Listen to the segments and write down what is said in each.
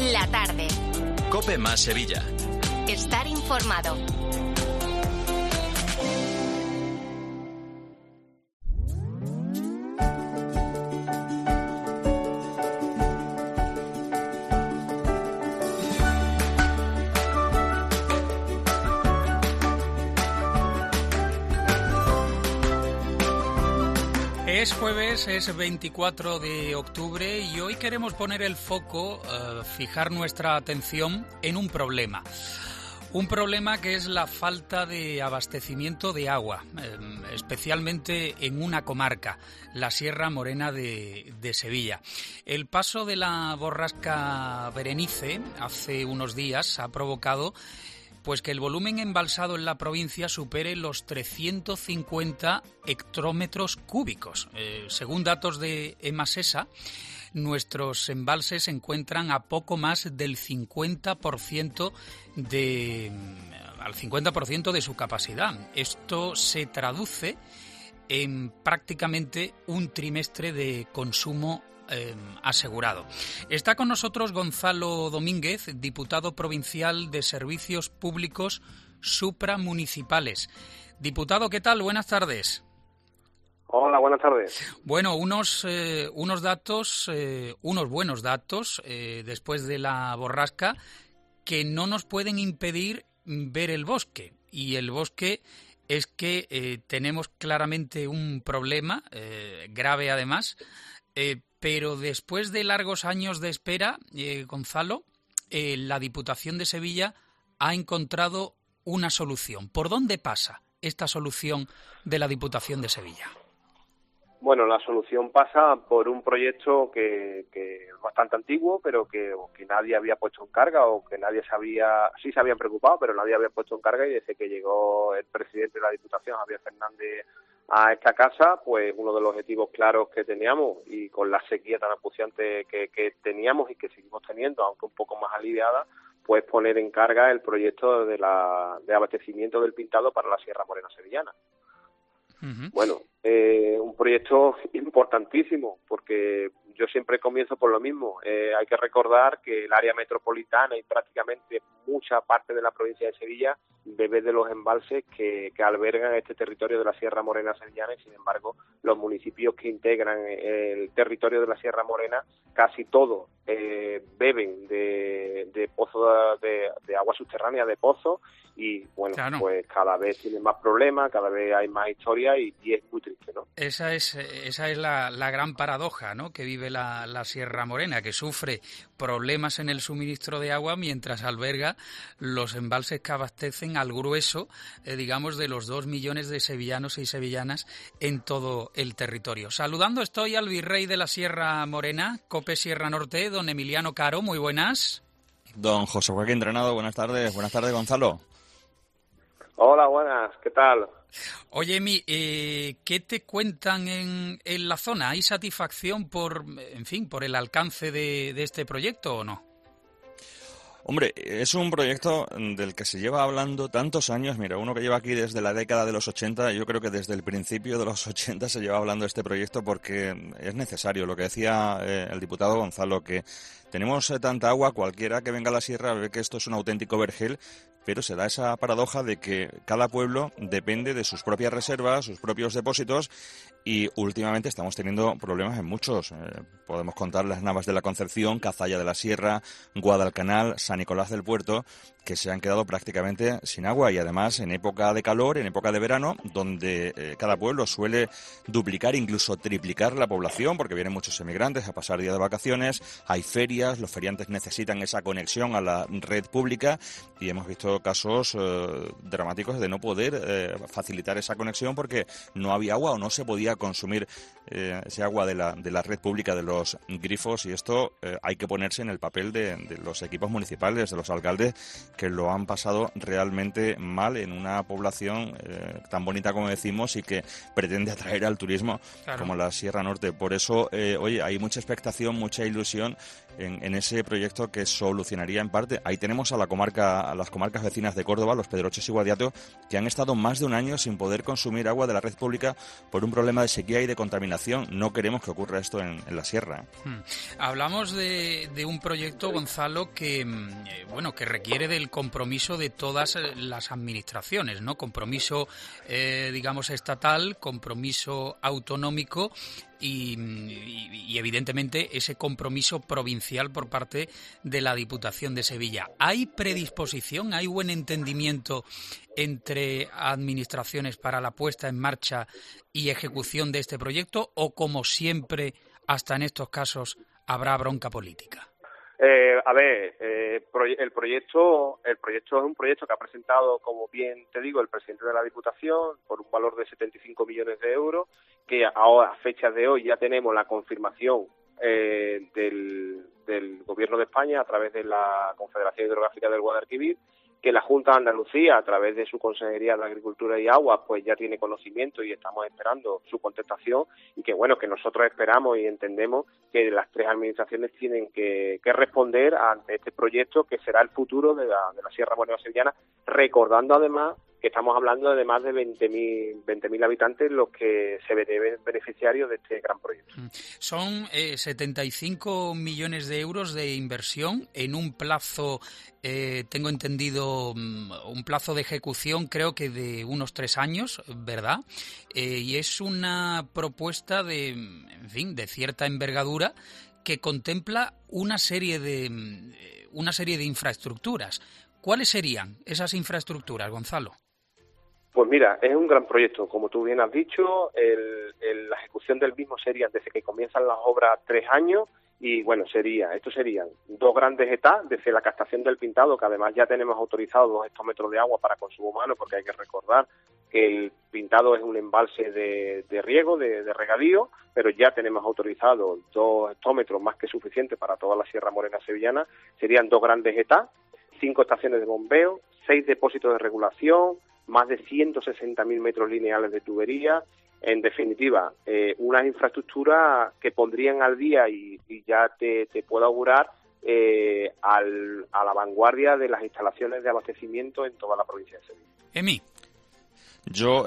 La tarde. COPE más Sevilla. Estar informado. Es jueves, es 24 de octubre y hoy queremos poner el foco, fijar nuestra atención en un problema. Un problema que es la falta de abastecimiento de agua, especialmente en una comarca, la Sierra Morena de Sevilla. El paso de la borrasca Berenice hace unos días ha provocado pues que el volumen embalsado en la provincia supere los 350 hectómetros cúbicos. Según datos de Emasesa, nuestros embalses se encuentran a poco más del 50% de su capacidad. Esto se traduce en prácticamente un trimestre de consumo asegurado. Está con nosotros Gonzalo Domínguez, diputado provincial de Servicios Públicos Supramunicipales. Diputado, ¿qué tal? Buenas tardes. Hola, buenas tardes. Bueno, unos buenos datos después de la borrasca que no nos pueden impedir ver el bosque. Y el bosque es que tenemos claramente un problema, grave además, pero después de largos años de espera, Gonzalo, la Diputación de Sevilla ha encontrado una solución. ¿Por dónde pasa esta solución de la Diputación de Sevilla? Bueno, la solución pasa por un proyecto que es bastante antiguo, pero que nadie había puesto en carga o que nadie sabía, sí se habían preocupado, pero nadie había puesto en carga, y desde que llegó el presidente de la Diputación, Javier Fernández, a esta casa, pues uno de los objetivos claros que teníamos, y con la sequía tan acuciante que teníamos y que seguimos teniendo, aunque un poco más aliviada, pues poner en carga el proyecto de abastecimiento del pintado para la Sierra Morena sevillana. Uh-huh. Bueno, un proyecto importantísimo, porque yo siempre comienzo por lo mismo. Hay que recordar que el área metropolitana y prácticamente mucha parte de la provincia de Sevilla bebe de los embalses que albergan este territorio de la Sierra Morena sevillana, y sin embargo los municipios que integran el territorio de la Sierra Morena casi todos beben de pozos de agua subterránea, de pozos, y bueno, claro, pues cada vez tienen más problemas, cada vez hay más historia y es muy triste, ¿no? Esa es la gran paradoja, ¿no?, que vive la Sierra Morena, que sufre problemas en el suministro de agua mientras alberga los embalses que abastecen al grueso, digamos, de los 2 millones de sevillanos y sevillanas en todo el territorio. Saludando estoy al virrey de la Sierra Morena, COPE Sierra Norte, don Emiliano Caro. Muy buenas. Don José Joaquín Drenado, buenas tardes. Buenas tardes, Gonzalo. Hola, buenas, ¿qué tal? Oye, Emi, ¿qué te cuentan en la zona? ¿Hay satisfacción por el alcance de este proyecto o no? Hombre, es un proyecto del que se lleva hablando tantos años. Mira, uno que lleva aquí desde la década de los 80, yo creo que desde el principio de los 80 se lleva hablando de este proyecto porque es necesario. Lo que decía el diputado Gonzalo, que tenemos tanta agua, cualquiera que venga a la sierra ve que esto es un auténtico vergel, pero se da esa paradoja de que cada pueblo depende de sus propias reservas, sus propios depósitos, y últimamente estamos teniendo problemas en muchos. Podemos contar las Navas de la Concepción, Cazalla de la Sierra, Guadalcanal, San Nicolás del Puerto, que se han quedado prácticamente sin agua, y además en época de calor, en época de verano, donde cada pueblo suele duplicar, incluso triplicar la población, porque vienen muchos emigrantes a pasar días de vacaciones, hay ferias, los feriantes necesitan esa conexión a la red pública, y hemos visto casos dramáticos de no poder facilitar esa conexión porque no había agua o no se podía consumir ese agua de la red pública, de los grifos, y esto hay que ponerse en el papel de los equipos municipales, de los alcaldes, que lo han pasado realmente mal en una población tan bonita como decimos y que pretende atraer al turismo, claro, como la Sierra Norte. Por eso, oye, hay mucha expectación, mucha ilusión en ese proyecto que solucionaría en parte. Ahí tenemos a las comarcas comarcas vecinas de Córdoba, Los Pedroches y Guadiato, que han estado más de un año sin poder consumir agua de la red pública por un problema de sequía y de contaminación. No queremos que ocurra esto en la sierra. Hablamos de un proyecto, Gonzalo, que requiere del compromiso de todas las administraciones, ¿no? Compromiso, digamos, estatal, compromiso autonómico y evidentemente ese compromiso provincial por parte de la Diputación de Sevilla. ¿Hay predisposición, hay buen entendimiento entre administraciones para la puesta en marcha y ejecución de este proyecto, o como siempre hasta en estos casos habrá bronca política? El proyecto es un proyecto que ha presentado, como bien te digo, el presidente de la Diputación por un valor de 75 millones de euros, que ahora, a fechas de hoy, ya tenemos la confirmación del Gobierno de España a través de la Confederación Hidrográfica del Guadalquivir, que la Junta de Andalucía, a través de su Consejería de Agricultura y Agua, pues ya tiene conocimiento y estamos esperando su contestación, y que bueno, que nosotros esperamos y entendemos que las tres administraciones tienen que responder ante este proyecto que será el futuro de la Sierra Morena Sevillana, recordando además que estamos hablando de más de 20.000 habitantes los que se ven beneficiarios de este gran proyecto. Son 75 millones de euros de inversión en un plazo, tengo entendido, un plazo de ejecución creo que de unos 3 años, ¿verdad? Y es una propuesta de cierta envergadura que contempla una serie de infraestructuras. ¿Cuáles serían esas infraestructuras, Gonzalo? Pues mira, es un gran proyecto, como tú bien has dicho. La ejecución del mismo sería desde que comienzan las obras 3 años, y bueno, estos serían 2 grandes etapas, desde la captación del pintado, que además ya tenemos autorizados 2 hectómetros de agua para consumo humano, porque hay que recordar que el pintado es un embalse de riego, de regadío, pero ya tenemos autorizados 2 hectómetros más que suficiente para toda la Sierra Morena Sevillana. Serían 2 grandes etapas, 5 estaciones de bombeo, 6 depósitos de regulación, más de 160.000 metros lineales de tubería. En definitiva, unas infraestructuras que pondrían al día y ya te puedo augurar a la vanguardia de las instalaciones de abastecimiento en toda la provincia de Sevilla. Emi. Yo,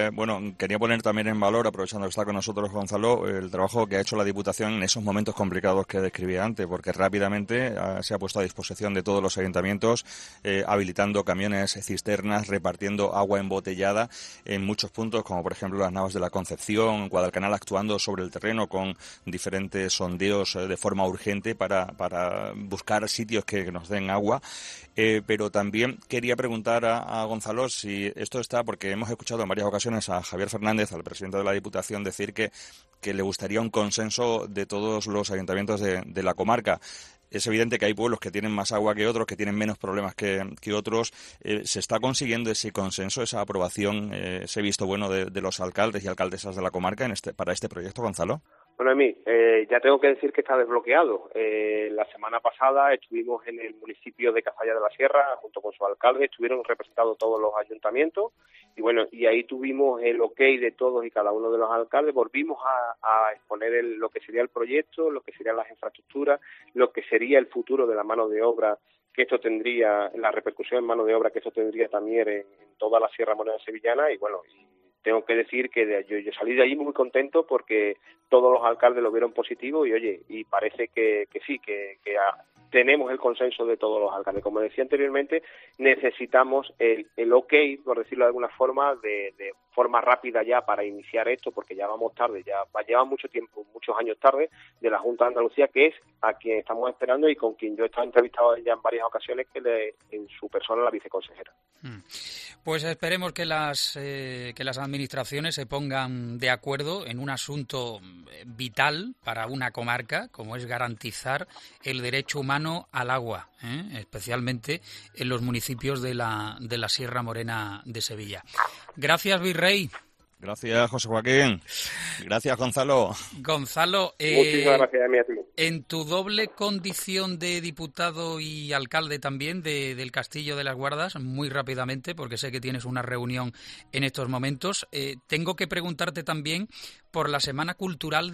quería poner también en valor, aprovechando que está con nosotros Gonzalo, el trabajo que ha hecho la Diputación en esos momentos complicados que describía antes, porque rápidamente se ha puesto a disposición de todos los ayuntamientos, habilitando camiones cisternas, repartiendo agua embotellada en muchos puntos, como por ejemplo las Navas de la Concepción, Guadalcanal, actuando sobre el terreno con diferentes sondeos de forma urgente para buscar sitios que nos den agua. Pero también quería preguntar a Gonzalo si esto está, porque hemos escuchado en varias ocasiones a Javier Fernández, al presidente de la Diputación, decir que le gustaría un consenso de todos los ayuntamientos de la comarca. Es evidente que hay pueblos que tienen más agua que otros, que tienen menos problemas que otros. ¿Se está consiguiendo ese consenso, esa aprobación, ese visto bueno de los alcaldes y alcaldesas de la comarca para este proyecto, Gonzalo? Bueno, Emi, ya tengo que decir que está desbloqueado. La semana pasada estuvimos en el municipio de Cazalla de la Sierra, junto con su alcalde, estuvieron representados todos los ayuntamientos, y bueno, y ahí tuvimos el ok de todos y cada uno de los alcaldes. Volvimos a exponer lo que sería el proyecto, lo que serían las infraestructuras, lo que sería el futuro de la mano de obra que esto tendría, la repercusión en mano de obra que esto tendría también en toda la Sierra Morena Sevillana. Y bueno, tengo que decir que yo salí de allí muy contento porque todos los alcaldes lo vieron positivo, y oye, y parece que sí, que tenemos el consenso de todos los alcaldes. Como decía anteriormente, necesitamos el ok, por decirlo de alguna forma, de forma rápida ya para iniciar esto, porque ya vamos tarde, ya lleva mucho tiempo, muchos años tarde, de la Junta de Andalucía, que es a quien estamos esperando y con quien yo he estado entrevistado ya en varias ocasiones, en su persona, la viceconsejera. Pues esperemos que las administraciones se pongan de acuerdo en un asunto vital para una comarca, como es garantizar el derecho humano al agua, especialmente en los municipios de la Sierra Morena de Sevilla. Gracias, Virrey. Gracias, José Joaquín. Gracias, Gonzalo. Gonzalo, muchísimas gracias a ti. En tu doble condición de diputado y alcalde también del Castillo de las Guardas, muy rápidamente, porque sé que tienes una reunión en estos momentos, tengo que preguntarte también por la Semana Cultural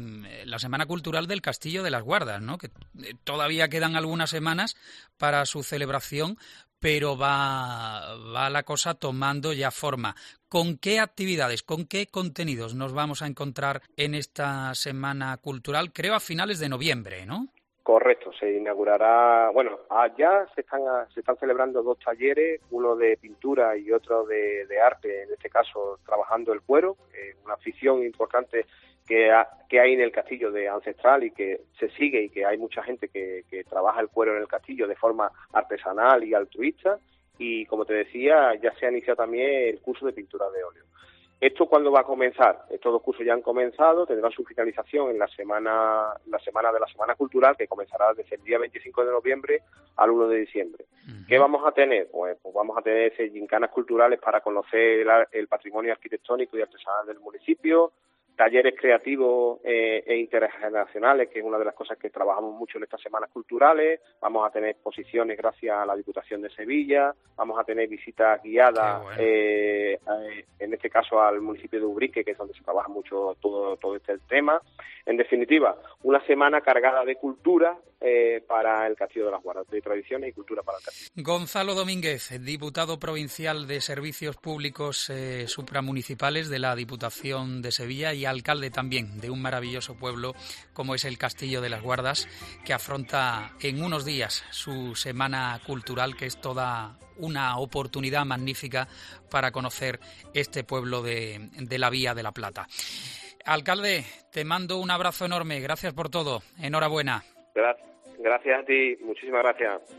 del Castillo de las Guardas, ¿no? Que todavía quedan algunas semanas para su celebración, pero va la cosa tomando ya forma. ¿Con qué actividades, con qué contenidos nos vamos a encontrar en esta Semana Cultural? Creo a finales de noviembre, ¿no? Correcto, se inaugurará, ya se están celebrando 2 talleres, uno de pintura y otro de arte, en este caso trabajando el cuero, una afición importante que hay en el castillo de Ancestral y que se sigue, y que hay mucha gente que trabaja el cuero en el castillo de forma artesanal y altruista. Y como te decía, ya se ha iniciado también el curso de pintura de óleo. ¿Esto cuándo va a comenzar? Estos 2 cursos ya han comenzado, tendrán su finalización en la semana de la Semana Cultural, que comenzará desde el día 25 de noviembre al 1 de diciembre. Uh-huh. ¿Qué vamos a tener? Pues vamos a tener gincanas culturales para conocer el patrimonio arquitectónico y artesanal del municipio, talleres creativos e intergeneracionales, que es una de las cosas que trabajamos mucho en estas semanas culturales. Vamos a tener exposiciones gracias a la Diputación de Sevilla, vamos a tener visitas guiadas, en este caso al municipio de Ubrique, que es donde se trabaja mucho todo este tema. En definitiva, una semana cargada de cultura para el Castillo de las Guardas, de tradiciones y cultura para el Castillo. Gonzalo Domínguez, diputado provincial de Servicios Públicos Supramunicipales de la Diputación de Sevilla y alcalde también de un maravilloso pueblo como es el Castillo de las Guardas, que afronta en unos días su Semana Cultural, que es toda una oportunidad magnífica para conocer este pueblo de la Vía de la Plata. Alcalde, te mando un abrazo enorme, gracias por todo, enhorabuena. Gracias a ti, muchísimas gracias.